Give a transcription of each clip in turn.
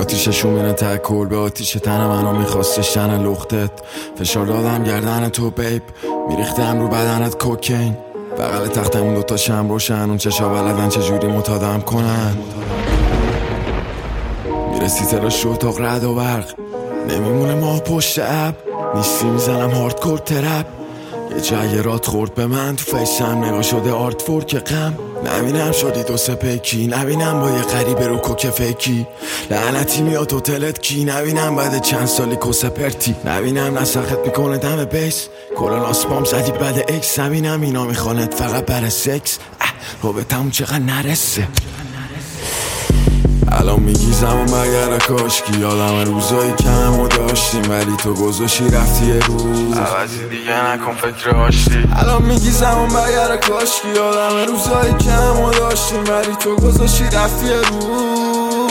آتیششون میره ته کل به آتیش تن منو میخواستش تن لختت. فشار دادم گردن تو بیب، میریختم رو بدنت کوکین. بغل تختمون دوتا شم روشن، اون چشا بلدن چجوری متادم کنن. میرسی تراش رو اتاق رد و برق، نمیمونه ماه پشت اب. نیستی میزنم هاردکور ترپ، یه جای رات خورد به من تو فیسم، نگاه شده آرت فورک غم. نبینم شدی دو سه پیکی، نبینم با یه غریبه رو کوک فیکی. لعنتی میاد هتلت کی، نبینم بعد چند سالی کسه پرتی. نبینم نسخت میکنه دم بیس، کلون آسپام زدی بعد اکس. نبینم اینا میخوانت فقط برای سکس، رابطمون چقدر نرسه. الان میگی زمان برگرده کاشکی، یادم روزایی کمو داشتیم ولی تو گذاشتی رفتی یه روز عوضی دیگه نکن فکر آشتی. الان میگی زمان برگرده کاشکی، یادم روزایی کمو داشتیم ولی تو گذاشتی رفتی یه روز.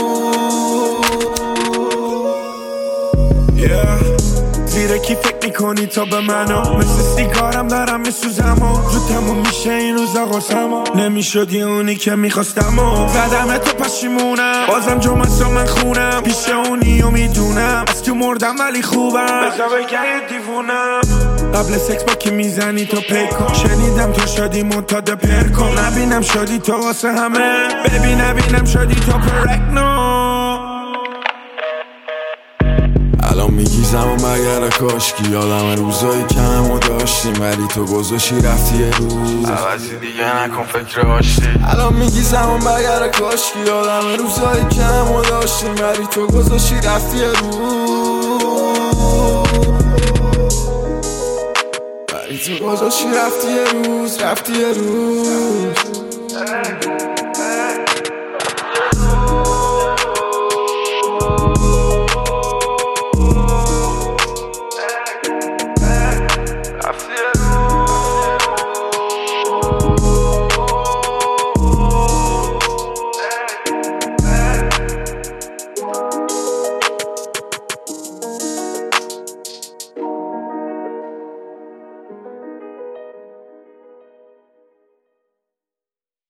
زیره کی فکر میکنی تا به منو، مثل سیگارم دارم میسوزم و زود تموم میشه این روزا قسمو. نمیشدی اونی که میخواستم و زدم تو پشیمونم، بازم جمعه من خونم پیش اونی و میدونم از تو مردم ولی خوبم. بزا بگه دیوونم قبل سکس با که میزنی تو پیکن، شنیدم تو شدی منتاد پرکن. نبینم شدی تو واسه همه، ببین نبینم شدی تو پرکنو. الان میگی زمان برگرده کاشکی، یادم روزایی کمو داشتیم ولی تو گذاشتی رفتی یه روز عوضی دیگه نکن فکر آشتی. الان میگی زمان برگرده کاشکی، یادم روزایی کمو داشتیم ولی تو گذاشتی رفتی یه روز ولی تو گذاشتی رفتی یه روز.